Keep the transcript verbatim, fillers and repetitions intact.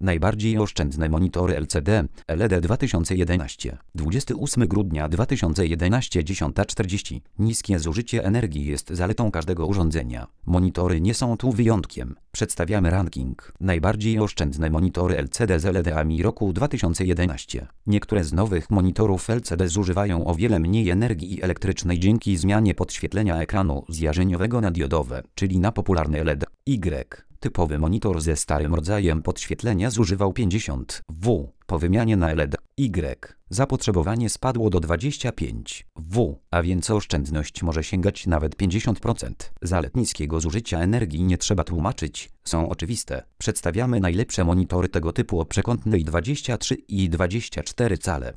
Najbardziej oszczędne monitory L C D, L E D dwa tysiące jedenaście. dwudziestego ósmego grudnia dwa tysiące jedenaście, dziesiąta czterdzieści. Niskie zużycie energii jest zaletą każdego urządzenia. Monitory nie są tu wyjątkiem. Przedstawiamy ranking. Najbardziej oszczędne monitory L C D z L E D-ami roku dwa tysiące jedenaście. Niektóre z nowych monitorów L C D zużywają o wiele mniej energii elektrycznej dzięki zmianie podświetlenia ekranu z jarzeniowego na diodowe, czyli na popularny L E D. Y. Typowy monitor ze starym rodzajem podświetlenia zużywał pięćdziesiąt watów. Po wymianie na L E D Y zapotrzebowanie spadło do dwudziestu pięciu watów, a więc oszczędność może sięgać nawet pięćdziesiąt procent. Zalet niskiego zużycia energii nie trzeba tłumaczyć, są oczywiste. Przedstawiamy najlepsze monitory tego typu o przekątnej dwadzieścia trzy i dwadzieścia cztery cale.